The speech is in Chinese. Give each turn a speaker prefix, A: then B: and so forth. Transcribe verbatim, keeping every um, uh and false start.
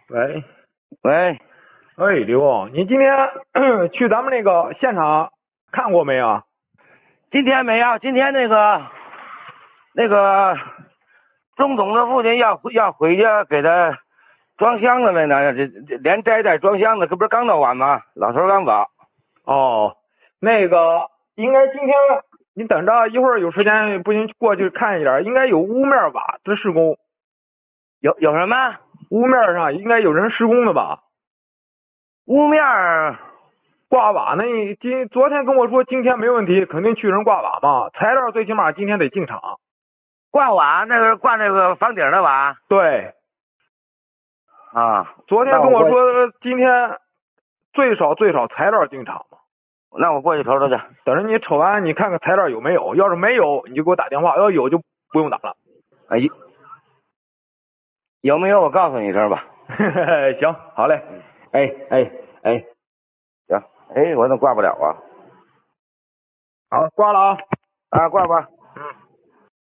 A: 喂，
B: 喂，
A: 哎，刘，你今天去咱们那个现场看过没有？
B: 今天没有，今天那个那个钟总的父亲要要回家给他装箱子来呢，这这连摘带装箱子，这不是刚到晚吗？老头刚走。
A: 哦，那个应该今天你等着，一会儿有时间不行过去看一点，应该有屋面瓦的施工，
B: 有有什么？
A: 屋面上应该有人施工的吧？
B: 屋面儿
A: 挂瓦那今昨天跟我说今天没问题，肯定去人挂瓦嘛，材料最起码今天得进场。
B: 挂瓦，那个挂那个房顶的瓦
A: 对，
B: 啊。
A: 昨天跟我
B: 那我过
A: 说今天最少最少材料进场嘛。
B: 那我过去瞅瞅去。
A: 等着你瞅完，你看看材料有没有，要是没有，你就给我打电话；要有就不用打了。
B: 哎，有没有我告诉你一声吧。
A: 行，好嘞。哎哎哎，
B: 行，哎，我怎么挂不了啊？
A: 好，挂了啊。
B: 啊，挂吧。